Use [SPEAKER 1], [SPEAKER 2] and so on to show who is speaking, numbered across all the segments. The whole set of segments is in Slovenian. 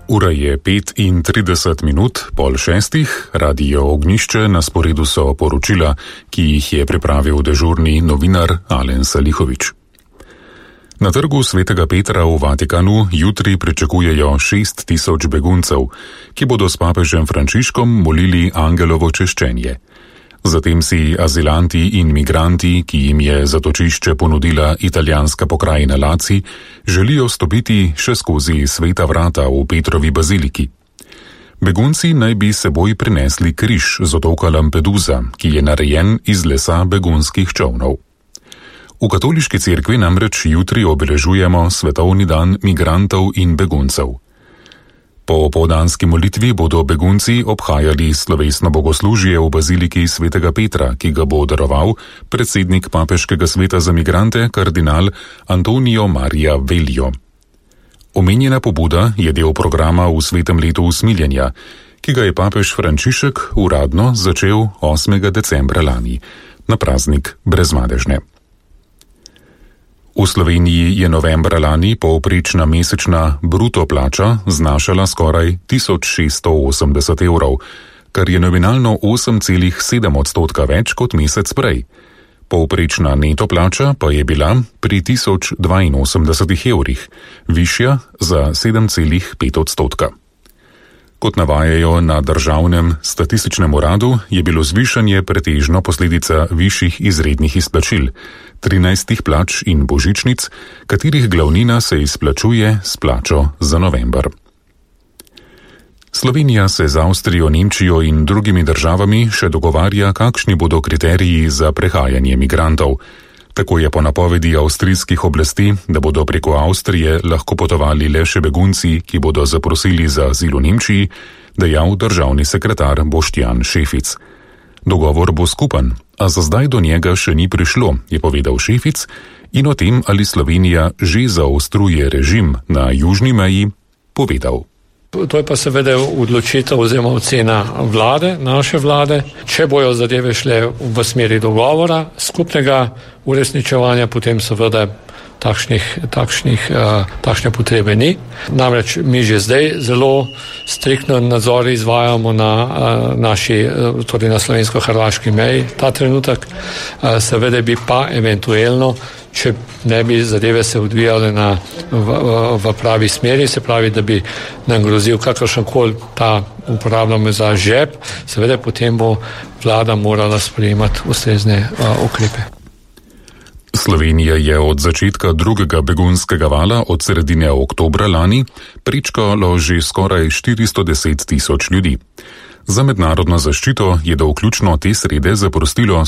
[SPEAKER 1] Ura je 5:30, 5:30, Radio Ognjišče, na sporedu so poročila, ki jih je pripravil dežurni novinar Alen Salihovič. Na trgu Svetega Petra v Vatikanu jutri pričakujejo 6.000 beguncev, ki bodo s papežem Frančiškom molili angelovo češčenje. Zatem si azilanti in migranti, ki jim je zatočišče ponudila italijanska pokrajina Laci, želijo stopiti še skozi sveta vrata v Petrovi baziliki. Begunci naj bi seboj prinesli križ z otoka Lampedusa, ki je narejen iz lesa begunskih čolnov. V katoliški cerkvi namreč jutri obeležujemo svetovni dan migrantov in beguncev. Po opoldanski molitvi bodo begunci obhajali slovesno bogoslužje v baziliki Svetega Petra, ki ga bo daroval predsednik Papeškega sveta za migrante kardinal Antonio Maria Velio. Omenjena pobuda je del programa v svetem letu usmiljenja, ki ga je papež Frančišek uradno začel 8. decembra lani, na praznik Brezmadežne. V Sloveniji je novembra lani povprečna mesečna bruto plača znašala skoraj 1680 evrov, kar je nominalno 8,7% več kot mesec prej. Povprečna neto plača pa je bila pri 1082 evrih, višja za 7,5%. Kot navajajo na Državnem statističnem uradu, je bilo zvišanje pretežno posledica višjih izrednih izplačil, 13 plač in božičnic, katerih glavnina se izplačuje s plačo za november. Slovenija se z Avstrijo, Nemčijo in drugimi državami še dogovarja, kakšni bodo kriteriji za prehajanje migrantov. Tako je po napovedi avstrijskih oblasti, da bodo preko Avstrije lahko potovali le še begunci, ki bodo zaprosili za azil v Nemčiji, dejal državni sekretar Boštjan Šefic. Dogovor bo skupen, a za zdaj do njega še ni prišlo, je povedal Šefic, in o tem, ali Slovenija že zaostruje režim na južni meji, povedal.
[SPEAKER 2] To je pa seveda odločitev oziroma ocena vlade, naše vlade. Če bojo zadeve šle v smeri dogovora, skupnega uresničevanja, potem seveda takšne potrebe ni. Namreč mi že zdaj zelo striktno nadzor izvajamo na naši, torej na slovensko-hrvaški meji ta trenutek. Seveda bi pa eventuelno, če ne bi zadeve se odvijale v pravi smeri, se pravi, da bi nam grozil kakršenkoli ta uporabljamo za žep, seveda potem bo vlada morala sprejemati ustrezne ukrepe.
[SPEAKER 1] Slovenija je od začetka drugega begunskega vala od sredine oktobra lani prečkalo že skoraj 410.000 ljudi. Za mednarodno zaščito je do vključno te srede zaprosilo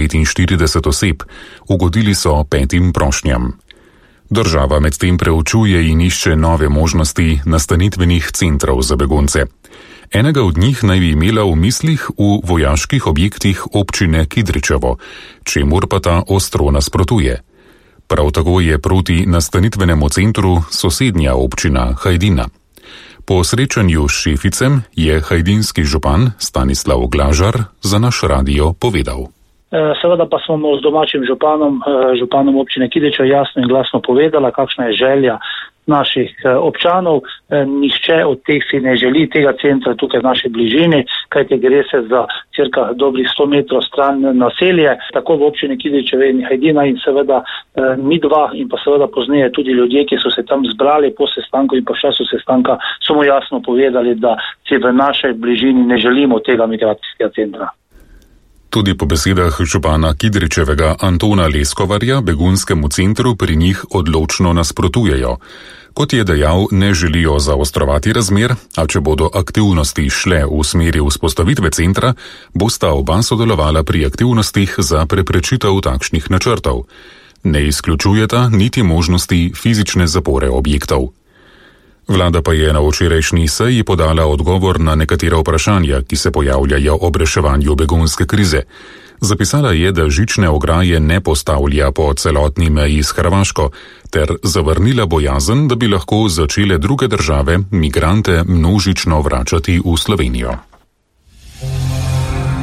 [SPEAKER 1] 149 oseb, ugodili so 5 prošnjam. Država medtem preučuje in išče nove možnosti nastanitvenih centrov za begunce. Enega od njih naj bi imela v mislih v vojaških objektih občine Kidričevo, čemur pa ta ostro nasprotuje. Prav tako je proti nastanitvenemu centru sosednja občina Hajdina. Po srečanju s Šeficem je hajdinski župan Stanislav Glažar za naš radio povedal.
[SPEAKER 3] Seveda pa smo z domačim županom občine Kidričevo jasno in glasno povedala, kakšna je želja naših občanov. Nihče od teh si ne želi tega centra tukaj v naši bližini, kajte gre se za cirka dobrih 100 metrov stran naselje, tako v občini Kidričevo in Hajdina, in seveda mi dva in pa seveda pozneje tudi ljudje, ki so se tam zbrali po sestanku in po času sestanka, so mu jasno povedali, da si v našej bližini ne želimo tega migracijskega centra.
[SPEAKER 1] Tudi po besedah župana Kidričevega Antona Leskovarja begunskemu centru pri njih odločno nasprotujejo. Kot je dejal, ne želijo zaostrovati razmer, a če bodo aktivnosti šle v smeri vzpostavitve centra, bosta oba sodelovala pri aktivnostih za preprečitev takšnih načrtov. Ne izključujeta niti možnosti fizične zapore objektov. Vlada pa je na včerajšnji seji podala odgovor na nekatera vprašanja, ki se pojavljajo ob reševanju begunske krize. Zapisala je, da žične ograje ne postavlja po celotni meji s Hrvaško, ter zavrnila bojazen, da bi lahko začele druge države migrante množično vračati v Slovenijo.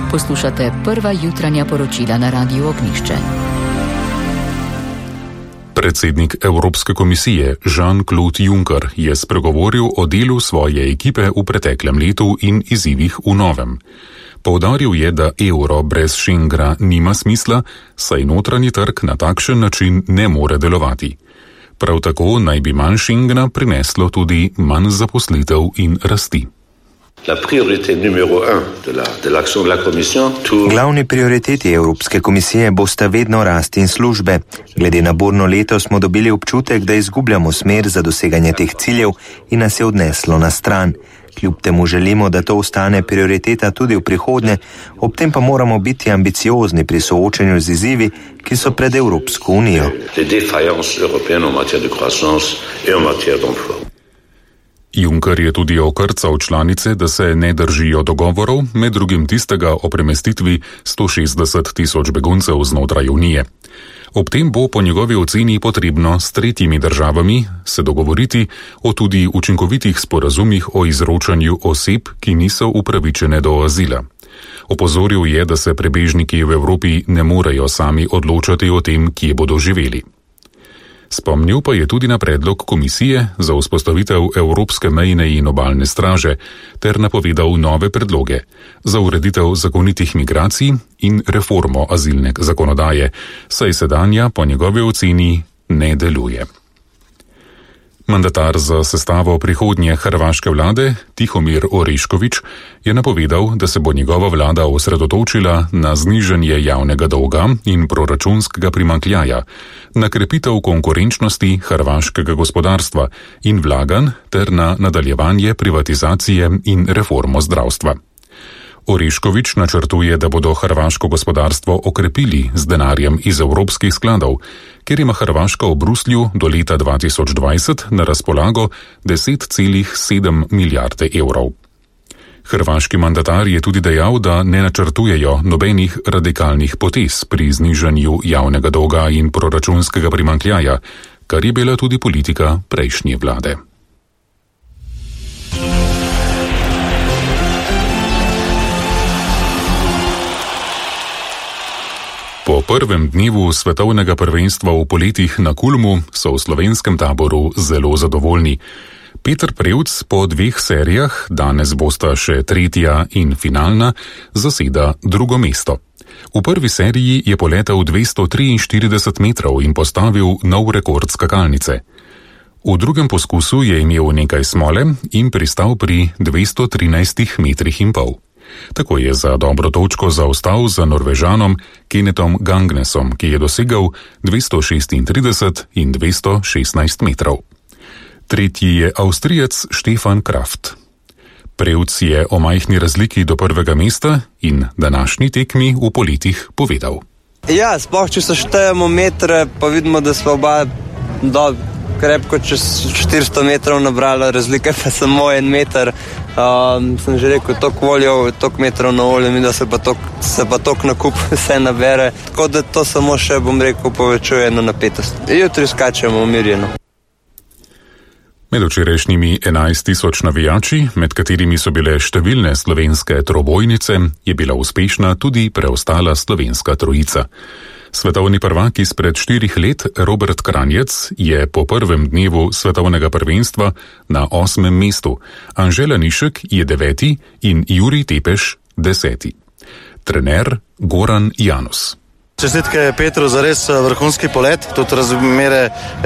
[SPEAKER 4] Poslušate prva jutranja poročila na Radiu Ognjišče.
[SPEAKER 1] Predsednik Evropske komisije Jean-Claude Juncker je spregovoril o delu svoje ekipe v preteklem letu in izzivih v novem. Poudaril je, da evro brez Schengena nima smisla, saj notranji trg na takšen način ne more delovati. Prav tako naj bi manj Schengena prineslo tudi manj zaposlitev in rasti.
[SPEAKER 4] Glavni prioriteti Evropske komisije bosta vedno rast in službe. Glede na burno leto smo dobili občutek, da izgubljamo smer za doseganje teh ciljev in nas je odneslo na stran. Kljub temu želimo, da to ostane prioriteta tudi v prihodnje, ob tem pa moramo biti ambiciozni pri soočanju z izzivi, ki so pred Evropsko unijo.
[SPEAKER 1] Juncker je tudi okrcal članice, da se ne držijo dogovorov, med drugim tistega o premestitvi 160 tisoč beguncev znotraj Unije. Ob tem bo po njegovi oceni potrebno s tretjimi državami se dogovoriti o tudi učinkovitih sporazumih o izročanju oseb, ki niso upravičene do azila. Opozoril je, da se prebežniki v Evropi ne morejo sami odločati o tem, kje bodo živeli. Spomnil pa je tudi na predlog komisije za vzpostavitev Evropske mejne in obalne straže ter napovedal nove predloge za ureditev zakonitih migracij in reformo azilne zakonodaje, saj sedanja po njegovi oceni ne deluje. Mandatar za sestavo prihodnje hrvaške vlade, Tihomir Orešković, je napovedal, da se bo njegova vlada osredotočila na znižanje javnega dolga in proračunskega primanjkljaja, na krepitev konkurenčnosti hrvaškega gospodarstva in vlaganj ter na nadaljevanje privatizacije in reformo zdravstva. Orešković načrtuje, da bodo hrvaško gospodarstvo okrepili z denarjem iz evropskih skladov, ker ima Hrvaška v Bruslju do leta 2020 na razpolago 10,7 milijarde evrov. Hrvaški mandatar je tudi dejal, da ne načrtujejo nobenih radikalnih potez pri znižanju javnega dolga in proračunskega primanjkljaja, kar je bila tudi politika prejšnje vlade. Po prvem dnevu svetovnega prvenstva v poletih na Kulmu so v slovenskem taboru zelo zadovoljni. Peter Prevc po 2 serijah, danes bosta še tretja in finalna, zaseda drugo mesto. V prvi seriji je poletel 243 metrov in postavil nov rekord skakalnice. V drugem poskusu je imel nekaj smole in pristal pri 213 metrih in pol. Tako je za dobro točko zaostal za Norvežanom Kennethom Gangnesom, ki je dosegal 236 in 216 metrov. Tretji je Avstrijec Stefan Kraft. Prevc je o majhni razliki do prvega mesta in današnji tekmi v poletih povedal.
[SPEAKER 5] Ja, sploh če se štejemo metre, pa vidimo, da smo oba krepko čez 400 metrov nabrali, razlika pa samo 1 meter. Sem že rekel, toliko voljev, toliko metrov na voljo, mi da se pa toliko na kup vse nabere. Tako da to samo še, bom rekel, povečuje eno napetost. Jutri skačemo umirjeno.
[SPEAKER 1] Med včerajšnjimi 11.000 navijači, med katerimi so bile številne slovenske trobojnice, je bila uspešna tudi preostala slovenska trojica. Svetovni prvak izpred 4 let Robert Kranjec je po prvem dnevu svetovnega prvenstva na 8. mestu, Anžela Nišek je 9. in Jurij Tepeš 10. Trener Goran Janus.
[SPEAKER 6] Čestitke Petru za res vrhunski polet, tudi razmere